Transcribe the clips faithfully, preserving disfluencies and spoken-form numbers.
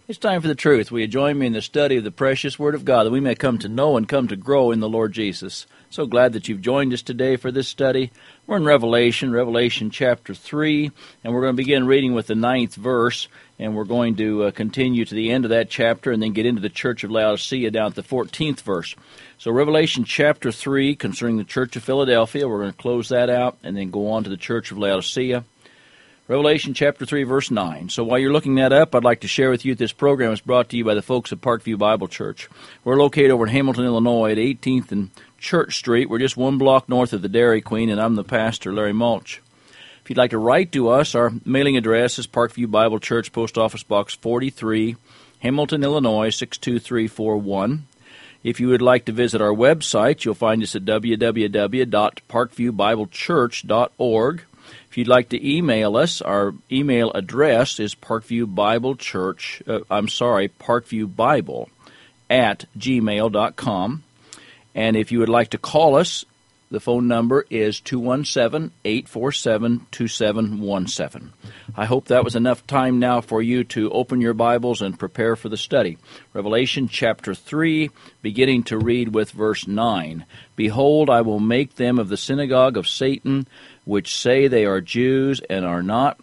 It's time for the truth. Will you join me in the study of the precious Word of God that we may come to know and come to grow in the Lord Jesus? So glad that you've joined us today for this study. We're in Revelation, Revelation chapter three, and we're going to begin reading with the ninth verse, and we're going to uh, continue to the end of that chapter and then get into the church of Laodicea down at the fourteenth verse. So Revelation chapter three concerning the church of Philadelphia, we're going to close that out and then go on to the church of Laodicea. Revelation chapter three, verse nine. So while you're looking that up, I'd like to share with you that this program is brought to you by the folks at Parkview Bible Church. We're located over in Hamilton, Illinois at eighteenth and Church Street. We're just one block north of the Dairy Queen, and I'm the pastor, Larry Mulch. If you'd like to write to us, our mailing address is Parkview Bible Church, Post Office Box forty-three, Hamilton, Illinois, six two three four one. If you would like to visit our website, you'll find us at w w w dot parkview bible church dot org. If you'd like to email us, our email address is Parkview Bible Church, uh, I'm sorry, Parkview Bible at gmail dot com. And if you would like to call us, the phone number is two one seven, eight four seven, two seven one seven. I hope that was enough time now for you to open your Bibles and prepare for the study. Revelation chapter three, beginning to read with verse nine. Behold, I will make them of the synagogue of Satan, which say they are Jews and are not,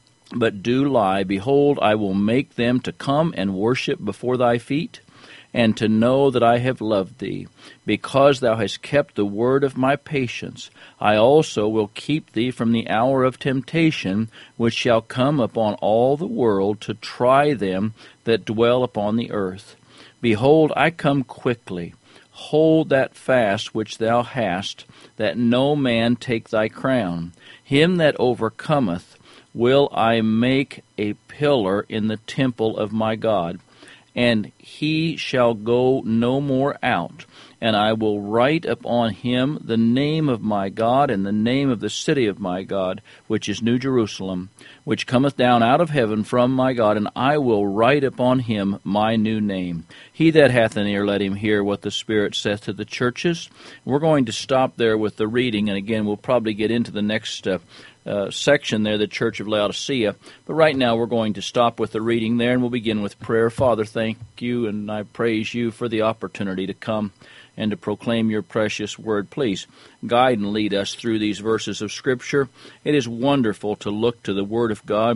but do lie. Behold, I will make them to come and worship before thy feet, and to know that I have loved thee. Because thou hast kept the word of my patience, I also will keep thee from the hour of temptation, which shall come upon all the world to try them that dwell upon the earth. Behold, I come quickly. Hold that fast which thou hast, that no man take thy crown. Him that overcometh will I make a pillar in the temple of my God, and he shall go no more out. And I will write upon him the name of my God, and the name of the city of my God, which is New Jerusalem, which cometh down out of heaven from my God, and I will write upon him my new name. He that hath an ear, let him hear what the Spirit saith to the churches. We're going to stop there with the reading, and again, we'll probably get into the next uh, uh, section there, the Church of Laodicea. But right now, we're going to stop with the reading there, and we'll begin with prayer. Father, thank you, and I praise you for the opportunity to come and to proclaim your precious word. Please guide and lead us through these verses of Scripture. It is wonderful to look to the Word of God,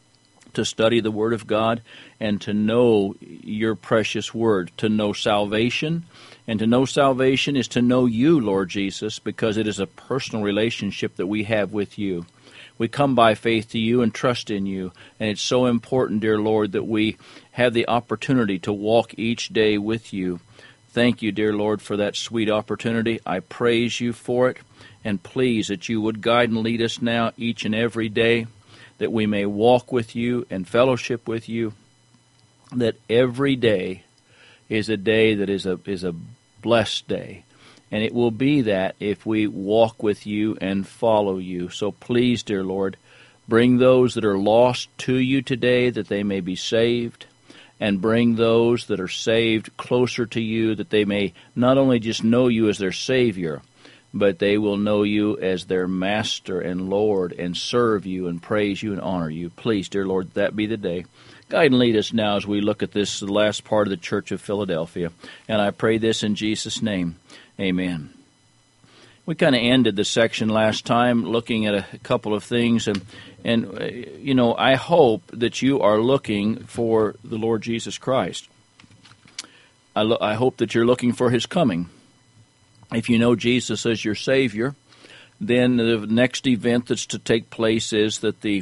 to study the Word of God, and to know your precious Word, to know salvation. And to know salvation is to know you, Lord Jesus, because it is a personal relationship that we have with you. We come by faith to you and trust in you, and it's so important, dear Lord, that we have the opportunity to walk each day with you. Thank you, dear Lord, for that sweet opportunity. I praise you for it, and please that you would guide and lead us now each and every day, that we may walk with you and fellowship with you, that every day is a day that is a is a blessed day, and it will be that if we walk with you and follow you. So please, dear Lord, bring those that are lost to you today, that they may be saved, and bring those that are saved closer to you, that they may not only just know you as their Savior, but they will know you as their Master and Lord, and serve you and praise you and honor you. Please, dear Lord, that be the day. Guide and lead us now as we look at this the last part of the Church of Philadelphia. And I pray this in Jesus' name. Amen. We kind of ended the section last time looking at a couple of things, and, and uh, you know, I hope that you are looking for the Lord Jesus Christ. I, lo- I hope that you're looking for His coming. If you know Jesus as your Savior, then the next event that's to take place is that the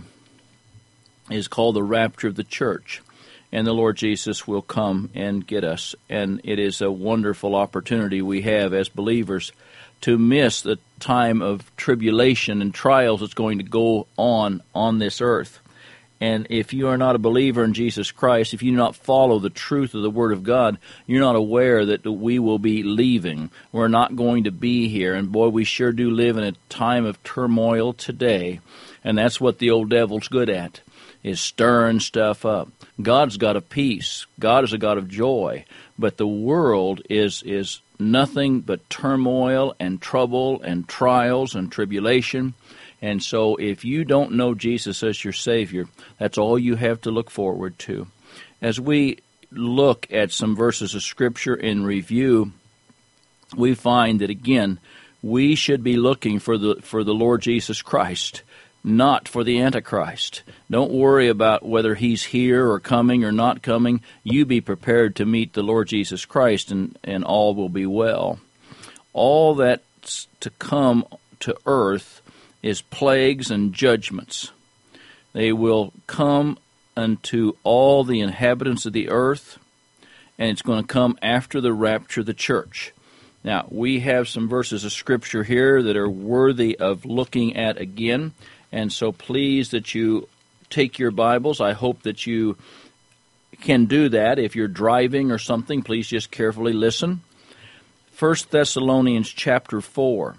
is called the rapture of the church, and the Lord Jesus will come and get us. And it is a wonderful opportunity we have as believers to miss the time of tribulation and trials that's going to go on on this earth. And if you are not a believer in Jesus Christ, if you do not follow the truth of the Word of God, you're not aware that we will be leaving. We're not going to be here. And boy, we sure do live in a time of turmoil today. And that's what the old devil's good at, is stirring stuff up. God's got a peace. God is a God of joy. But the world is is nothing but turmoil and trouble and trials and tribulation. And so if you don't know Jesus as your Savior, that's all you have to look forward to. As we look at some verses of Scripture in review, we find that, again, we should be looking for the for the Lord Jesus Christ, not for the Antichrist. Don't worry about whether he's here or coming or not coming. You be prepared to meet the Lord Jesus Christ, and, and all will be well. All that's to come to earth is plagues and judgments. They will come unto all the inhabitants of the earth, and it's going to come after the rapture of the church. Now, we have some verses of Scripture here that are worthy of looking at again, and so please that you take your Bibles. I hope that you can do that. If you're driving or something, please just carefully listen. First Thessalonians chapter four.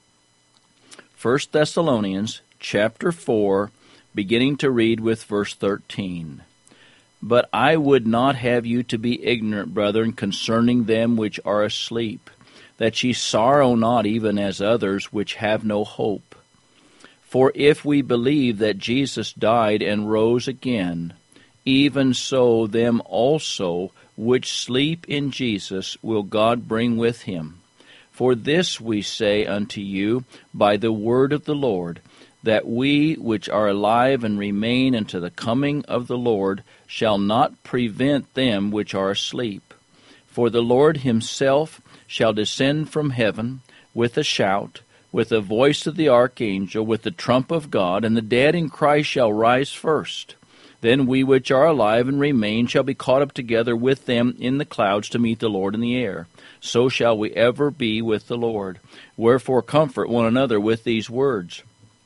First Thessalonians chapter four, beginning to read with verse thirteen. But I would not have you to be ignorant, brethren, concerning them which are asleep, that ye sorrow not even as others which have no hope. For if we believe that Jesus died and rose again, even so them also which sleep in Jesus will God bring with him. For this we say unto you by the word of the Lord, that we which are alive and remain unto the coming of the Lord shall not prevent them which are asleep. For the Lord himself shall descend from heaven with a shout, with the voice of the archangel, with the trump of God, and the dead in Christ shall rise first. Then we which are alive and remain shall be caught up together with them in the clouds to meet the Lord in the air. So shall we ever be with the Lord. Wherefore comfort one another with these words.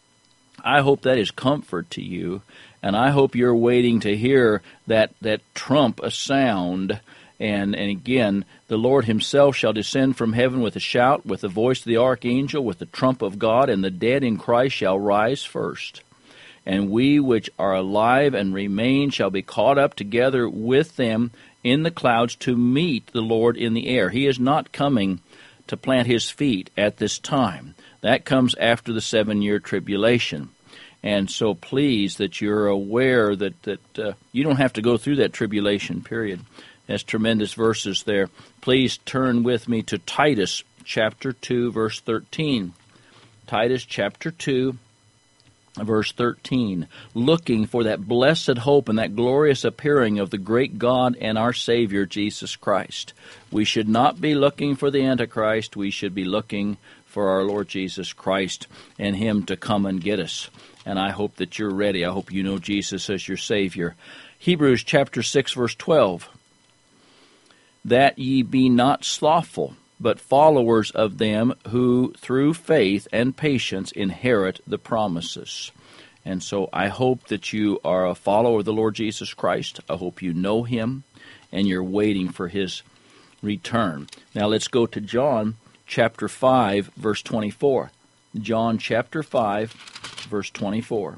I hope that is comfort to you, and I hope you're waiting to hear that, that trump a sound. And, and again, the Lord himself shall descend from heaven with a shout, with the voice of the archangel, with the trump of God, and the dead in Christ shall rise first. And we which are alive and remain shall be caught up together with them in the clouds to meet the Lord in the air. He is not coming to plant his feet at this time. That comes after the seven-year tribulation. And so please that you're aware that, that uh, you don't have to go through that tribulation period. There's tremendous verses there. Please turn with me to Titus chapter two, verse thirteen. Titus chapter two, verse thirteen. Looking for that blessed hope and that glorious appearing of the great God and our Savior, Jesus Christ. We should not be looking for the Antichrist. We should be looking for our Lord Jesus Christ and him to come and get us. And I hope that you're ready. I hope you know Jesus as your Savior. Hebrews chapter six, verse twelve. That ye be not slothful, but followers of them who through faith and patience inherit the promises. And so I hope that you are a follower of the Lord Jesus Christ. I hope you know him, and you're waiting for his return. Now let's go to John chapter five, verse twenty-four. John chapter five, verse twenty-four.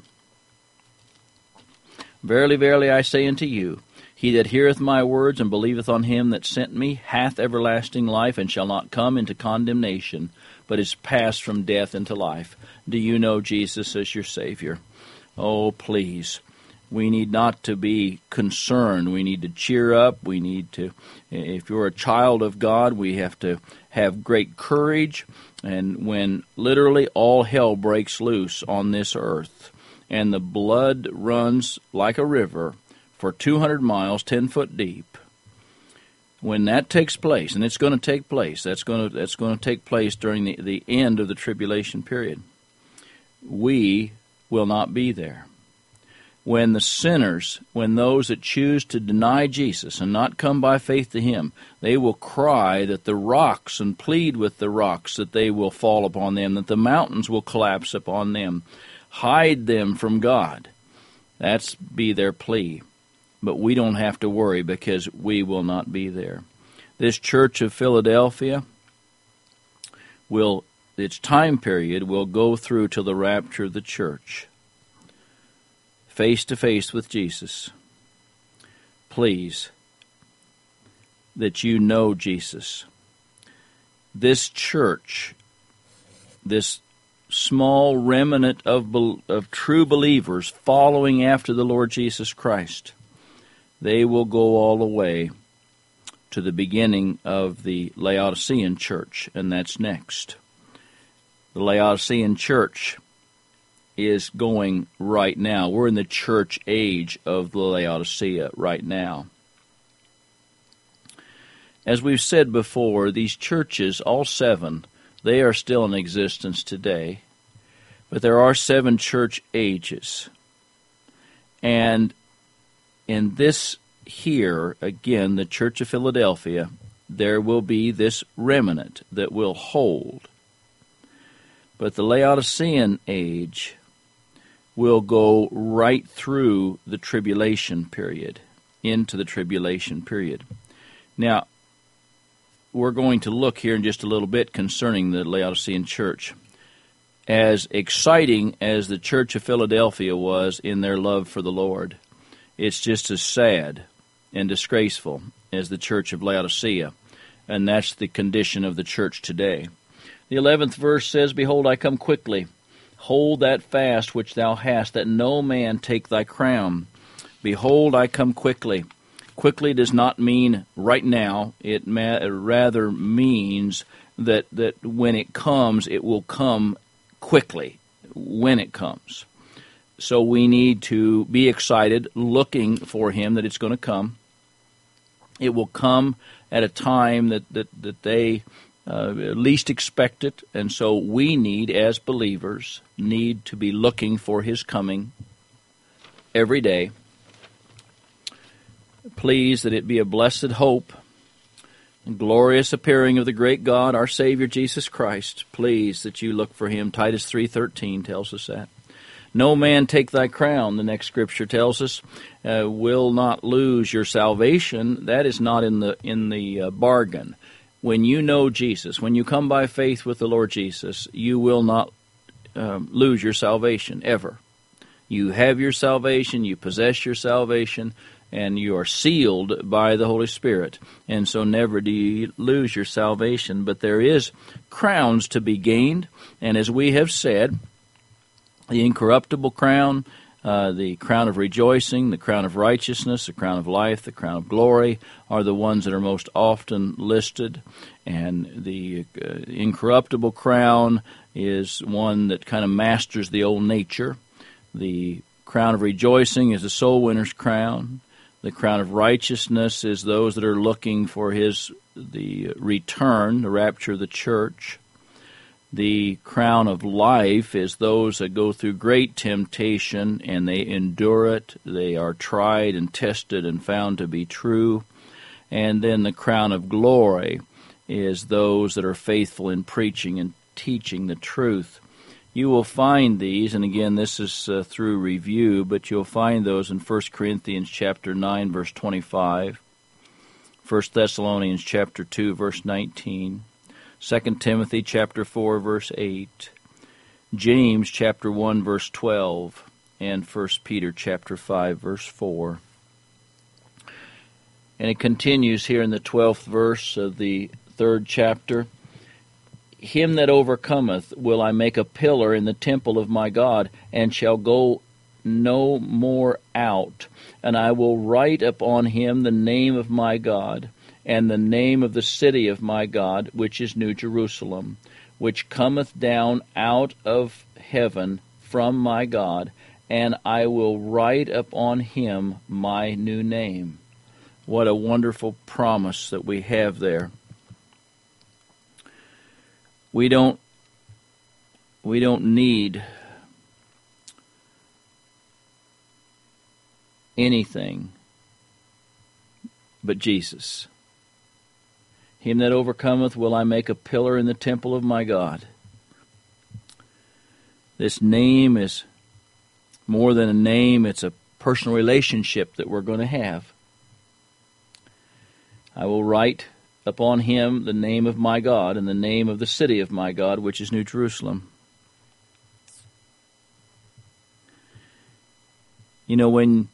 Verily, verily, I say unto you, he that heareth my words and believeth on him that sent me hath everlasting life, and shall not come into condemnation, but is passed from death into life. Do you know Jesus as your Savior? Oh, please. We need not to be concerned. We need to cheer up. We need to, if you're a child of God, we have to have great courage. And when literally all hell breaks loose on this earth, and the blood runs like a river for two hundred miles, ten foot deep, when that takes place, and it's going to take place, that's going to that's going to take place during the, the end of the tribulation period, we will not be there. When the sinners, when those that choose to deny Jesus and not come by faith to him, they will cry that the rocks and plead with the rocks that they will fall upon them, that the mountains will collapse upon them, hide them from God. That's be their plea. But we don't have to worry because we will not be there. This church of Philadelphia will, its time period will go through till the rapture of the church, face to face with Jesus. Please, that you know Jesus. This church, this small remnant of, of true believers following after the Lord Jesus Christ. They will go all the way to the beginning of the Laodicean church, and that's next. The Laodicean church is going right now. We're in the church age of the Laodicea right now. As we've said before, these churches, all seven, they are still in existence today. But there are seven church ages. And in this here, again, the Church of Philadelphia, there will be this remnant that will hold. But the Laodicean age will go right through the tribulation period, into the tribulation period. Now, we're going to look here in just a little bit concerning the Laodicean church. As exciting as the Church of Philadelphia was in their love for the Lord, it's just as sad and disgraceful as the Church of Laodicea, and that's the condition of the church today. The eleventh verse says, "Behold, I come quickly. Hold that fast which thou hast, that no man take thy crown. Behold, I come quickly." Quickly does not mean right now. It ma- rather means that, that when it comes, it will come quickly, when it comes. So we need to be excited, looking for him, that it's going to come. It will come at a time that, that, that they uh, least expect it, and so we need, as believers, need to be looking for his coming every day. Please that it be a blessed hope and glorious appearing of the great God, our Savior Jesus Christ. Please that you look for him. Titus three thirteen tells us that. No man take thy crown, the next scripture tells us, uh, will not lose your salvation. That is not in the in the uh, bargain. When you know Jesus, when you come by faith with the Lord Jesus, you will not um, lose your salvation, ever. You have your salvation, you possess your salvation, and you are sealed by the Holy Spirit. And so never do you lose your salvation. But there is crowns to be gained, and as we have said, the incorruptible crown, uh, the crown of rejoicing, the crown of righteousness, the crown of life, the crown of glory are the ones that are most often listed. And the uh, incorruptible crown is one that kind of masters the old nature. The crown of rejoicing is the soul winner's crown. The crown of righteousness is those that are looking for his the return, the rapture of the church. The crown of life is those that go through great temptation and they endure it. They are tried and tested and found to be true. And then the crown of glory is those that are faithful in preaching and teaching the truth. You will find these, and again, this is uh, through review, but you'll find those in First Corinthians chapter nine, verse twenty-five, First Thessalonians chapter two, verse nineteen, Second Timothy chapter four, verse eight, James chapter one, verse twelve, and First Peter chapter five, verse four. And it continues here in the twelfth verse of the third chapter. Him that overcometh will I make a pillar in the temple of my God, and shall go no more out. And I will write upon him the name of my God, and the name of the city of my God, which is New Jerusalem, which cometh down out of heaven from my God, and I will write upon him my new name. What a wonderful promise that we have there. We don't we don't need anything but Jesus. Him that overcometh will I make a pillar in the temple of my God. This name is more than a name, it's a personal relationship that we're going to have. I will write upon him the name of my God, and the name of the city of my God, which is New Jerusalem. You know, when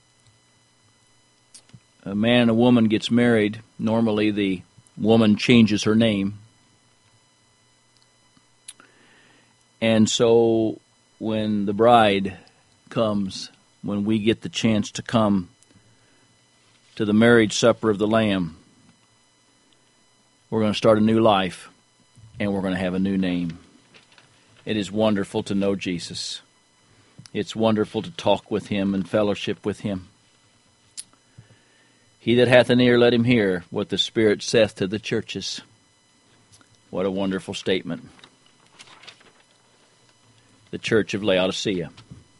a man and a woman gets married, normally the woman changes her name. And so when the bride comes, when we get the chance to come to the marriage supper of the Lamb, we're going to start a new life, and we're going to have a new name. It is wonderful to know Jesus. It's wonderful to talk with Him and fellowship with Him. He that hath an ear, let him hear what the Spirit saith to the churches. What a wonderful statement. The church of Laodicea.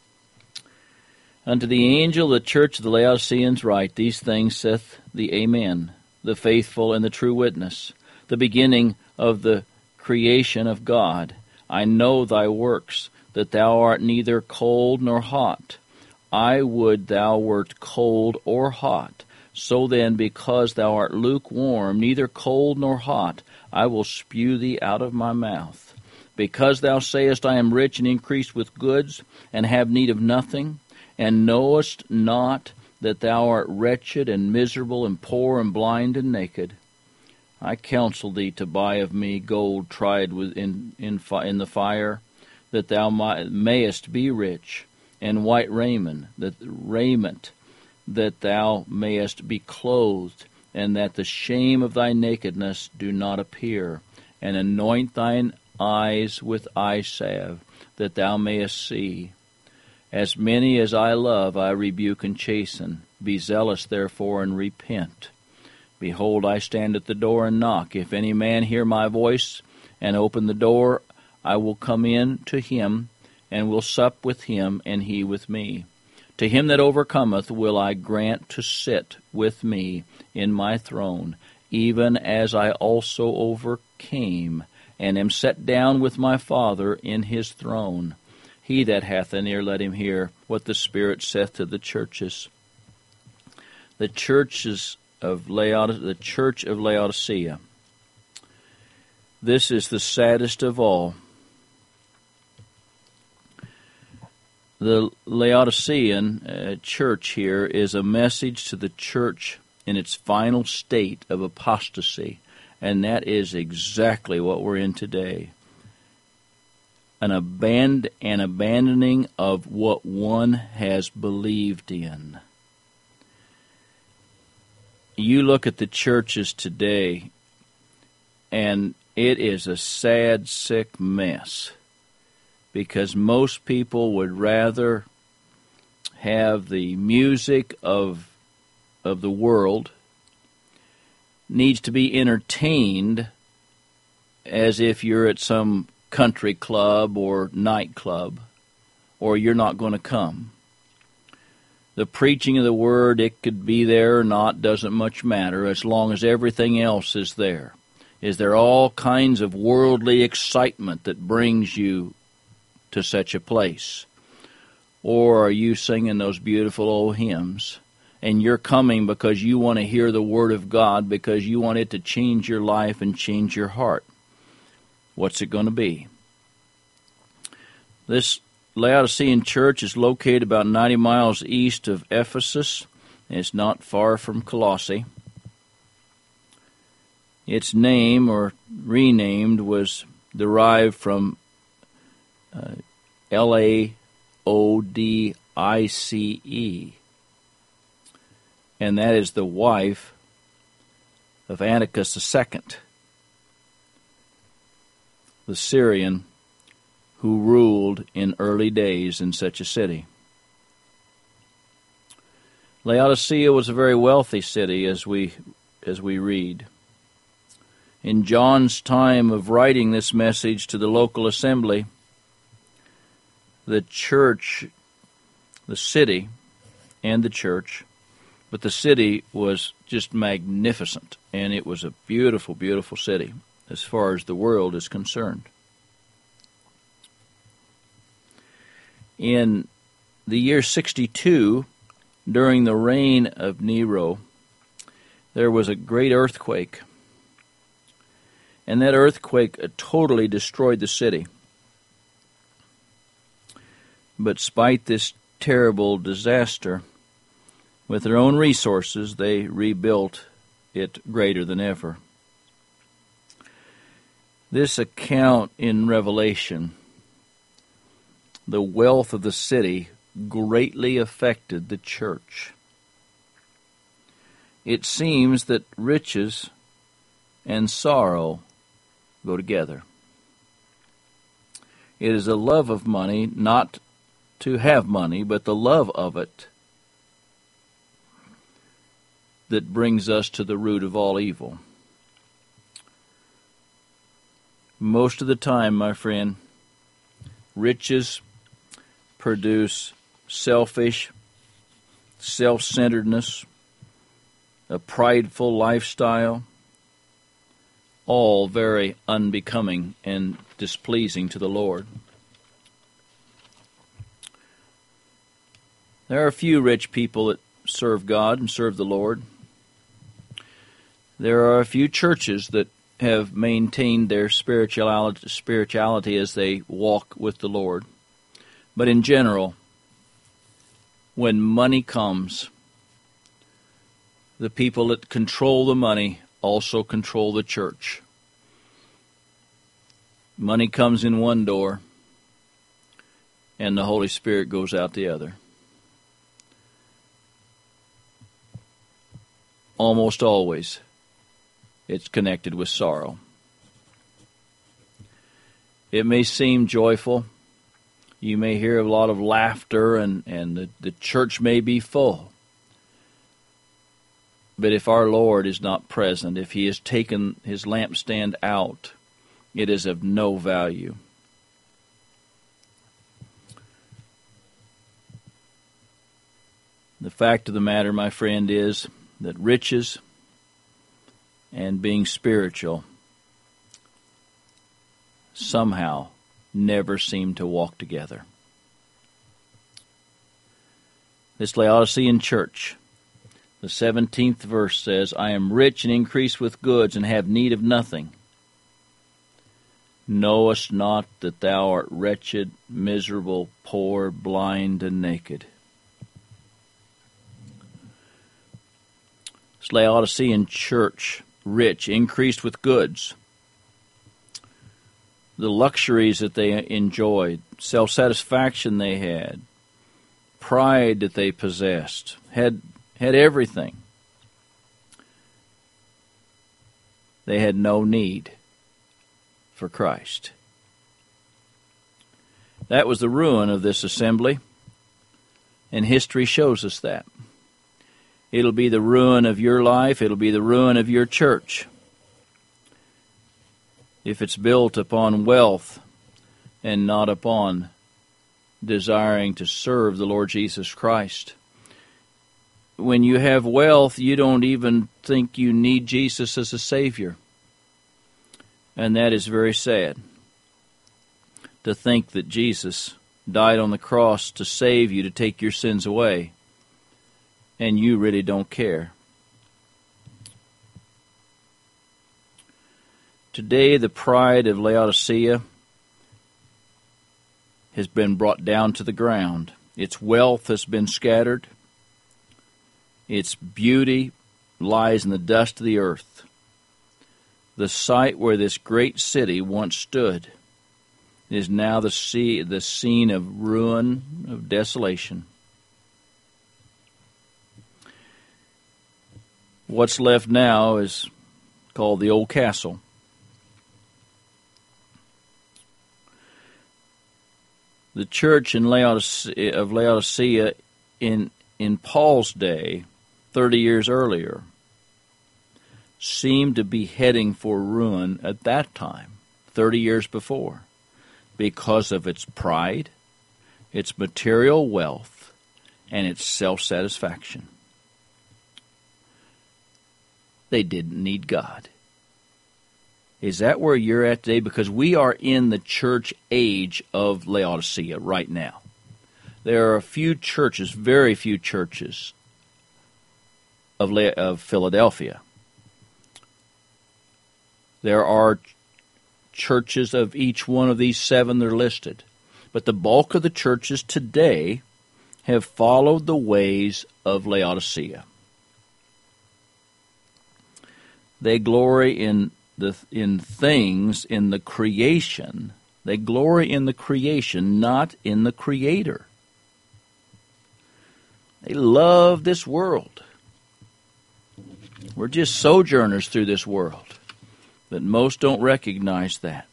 Unto the angel of the church of the Laodiceans write, These things saith the Amen, the faithful and the true witness, the beginning of the creation of God. I know thy works, that thou art neither cold nor hot. I would thou wert cold or hot. So then, because thou art lukewarm, neither cold nor hot, I will spew thee out of my mouth. Because thou sayest, I am rich and increased with goods, and have need of nothing, and knowest not that thou art wretched and miserable and poor and blind and naked, I counsel thee to buy of me gold tried in, in, in the fire, that thou mayest be rich, and white raiment, that raiment, that thou mayest be clothed, and that the shame of thy nakedness do not appear, and anoint thine eyes with eye salve, that thou mayest see. As many as I love I rebuke and chasten. Be zealous therefore, and repent. Behold, I stand at the door and knock. If any man hear my voice, and open the door, I will come in to him, and will sup with him, and he with me. To him that overcometh will I grant to sit with me in my throne, even as I also overcame, and am set down with my Father in his throne. He that hath an ear, let him hear what the Spirit saith to the churches. The churches of Laodicea, the church of Laodicea. This is the saddest of all. The Laodicean uh, church here is a message to the church in its final state of apostasy, and that is exactly what we're in today. An, aband- an abandoning of what one has believed in. You look at the churches today, and it is a sad, sick mess. Because most people would rather have the music of of the world, needs to be entertained as if you're at some country club or nightclub, or you're not going to come. The preaching of the Word, it could be there or not, doesn't much matter, as long as everything else is there. Is there all kinds of worldly excitement that brings you to such a place? Or are you singing those beautiful old hymns, and you're coming because you want to hear the Word of God, because you want it to change your life and change your heart? What's it going to be? This Laodicean church is located about ninety miles east of Ephesus. It's not far from Colossae. Its name, or renamed, was derived from Uh, L A O D I C E, and that is the wife of Antiochus the Second, the Syrian who ruled in early days in such a city. Laodicea was a very wealthy city, as we as we read. In John's time of writing this message to the local assembly, the church, the city, and the church, but the city was just magnificent, and it was a beautiful, beautiful city as far as the world is concerned. In the year sixty-two, during the reign of Nero, there was a great earthquake, and that earthquake totally destroyed the city. But despite this terrible disaster, with their own resources, they rebuilt it greater than ever. This account in Revelation the wealth of the city greatly affected the church. It seems that riches and sorrow go together. It is a love of money, not to have money, but the love of it that brings us to the root of all evil. Most of the time, my friend, riches produce selfish, self-centeredness, a prideful lifestyle, all very unbecoming and displeasing to the Lord. There are a few rich people that serve God and serve the Lord. There are a few churches that have maintained their spirituality, spirituality as they walk with the Lord. But in general, when money comes, the people that control the money also control the church. Money comes in one door, and the Holy Spirit goes out the other. Almost always, it's connected with sorrow. It may seem joyful. You may hear a lot of laughter, and, and the, the church may be full. But if our Lord is not present, if He has taken His lampstand out, it is of no value. The fact of the matter, my friend, is that riches and being spiritual somehow never seem to walk together. This Laodicean church, the seventeenth verse says, I am rich and increase with goods and have need of nothing. Knowest not that thou art wretched, miserable, poor, blind, and naked? This Laodicean church, rich, increased with goods. The luxuries that they enjoyed, self-satisfaction they had, pride that they possessed, had had everything. They had no need for Christ. That was the ruin of this assembly, and history shows us that. It'll be the ruin of your life. It'll be the ruin of your church if it's built upon wealth and not upon desiring to serve the Lord Jesus Christ. When you have wealth, you don't even think you need Jesus as a Savior. And that is very sad, to think that Jesus died on the cross to save you, to take your sins away, and you really don't care. Today, the pride of Laodicea has been brought down to the ground. Its wealth has been scattered. Its beauty lies in the dust of the earth. The site where this great city once stood is now the sea, the scene of ruin, of desolation. What's left now is called the Old Castle. The church in Laodicea, of Laodicea in, in Paul's day, thirty years earlier, seemed to be heading for ruin at that time, thirty years before, because of its pride, its material wealth, and its self-satisfaction. They didn't need God. Is that where you're at today? Because we are in the church age of Laodicea right now. There are a few churches, very few churches, of, La- of Philadelphia. There are churches of each one of these seven that are listed. But the bulk of the churches today have followed the ways of Laodicea. They glory in the in things, in the creation, They glory in the creation, not in the Creator. They love this world. We're just sojourners through this world, but most don't recognize that.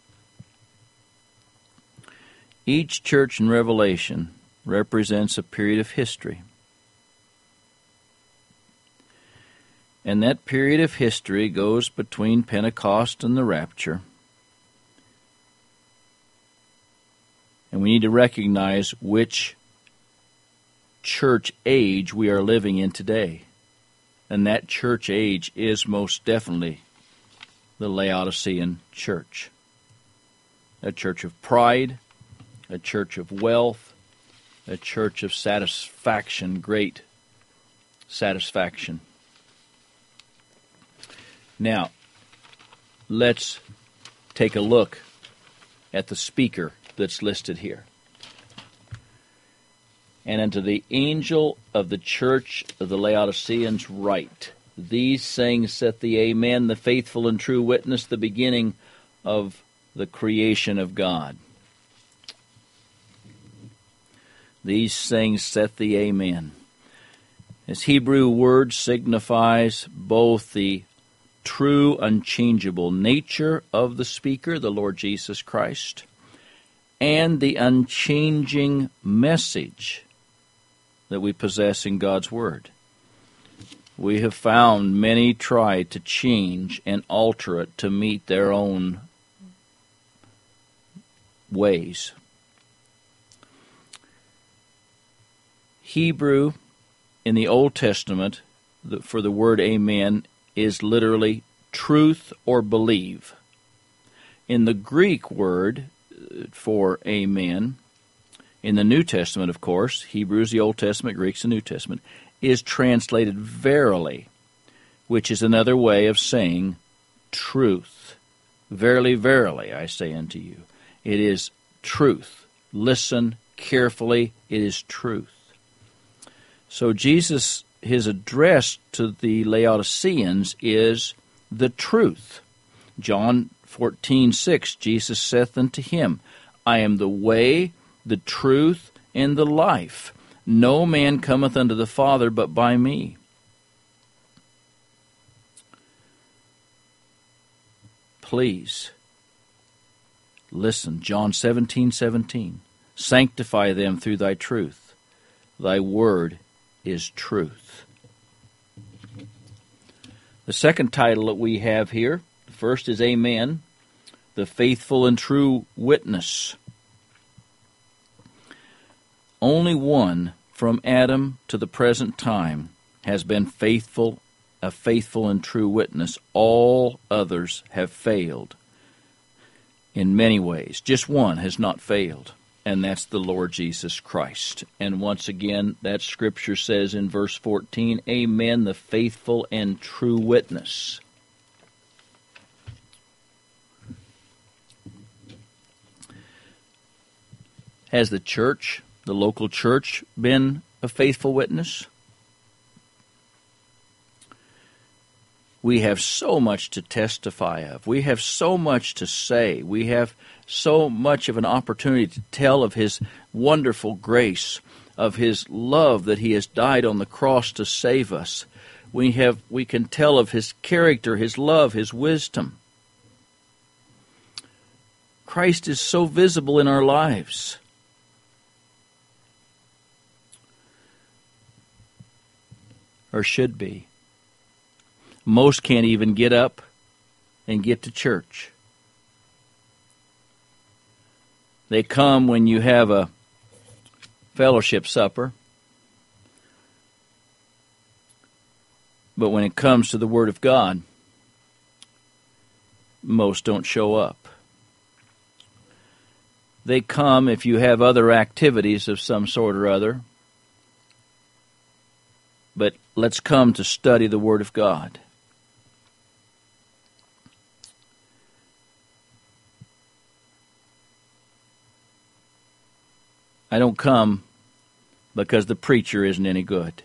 Each church in Revelation represents a period of history. And that period of history goes between Pentecost and the rapture. And we need to recognize which church age we are living in today. And that church age is most definitely the Laodicean church. A church of pride, a church of wealth, a church of satisfaction, great satisfaction. Now, let's take a look at the speaker that's listed here. And unto the angel of the church of the Laodiceans write, these sayings saith the Amen, the faithful and true witness, the beginning of the creation of God. These sayings saith the Amen. This Hebrew word signifies both the true, unchangeable nature of the speaker, the Lord Jesus Christ, and the unchanging message that we possess in God's Word. We have found many try to change and alter it to meet their own ways. Hebrew in the Old Testament for the word amen is literally truth or believe. In the Greek word for amen, in the New Testament, of course, Hebrew is the Old Testament, Greek's the New Testament, is translated verily, which is another way of saying truth. Verily, verily, I say unto you. It is truth. Listen carefully, it is truth. So Jesus, his address to the Laodiceans is the truth. John fourteen six, Jesus saith unto him, I am the way, the truth, and the life. No man cometh unto the Father but by me. Please, listen, John seventeen seventeen. Sanctify them through thy truth. Thy word is truth. The second title that we have here, the first is Amen, the faithful and true witness. Only one from Adam to the present time has been faithful, a faithful and true witness. All others have failed in many ways. Just one has not failed, and that's the Lord Jesus Christ. And once again, that scripture says in verse fourteen, Amen, the faithful and true witness. Has the church, the local church, been a faithful witness? We have so much to testify of. We have so much to say. We have so much of an opportunity to tell of His wonderful grace, of His love that He has died on the cross to save us. We have, we can tell of His character, His love, His wisdom. Christ is so visible in our lives. Or should be. Most can't even get up and get to church. They come when you have a fellowship supper, but when it comes to the Word of God, most don't show up. They come if you have other activities of some sort or other, but let's come to study the Word of God. I don't come because the preacher isn't any good.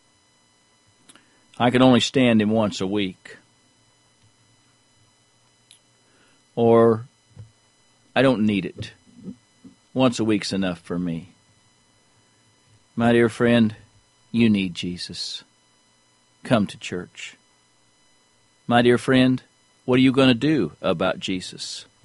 I can only stand him once a week. Or I don't need it. Once a week's enough for me. My dear friend, you need Jesus. Come to church. My dear friend, what are you going to do about Jesus?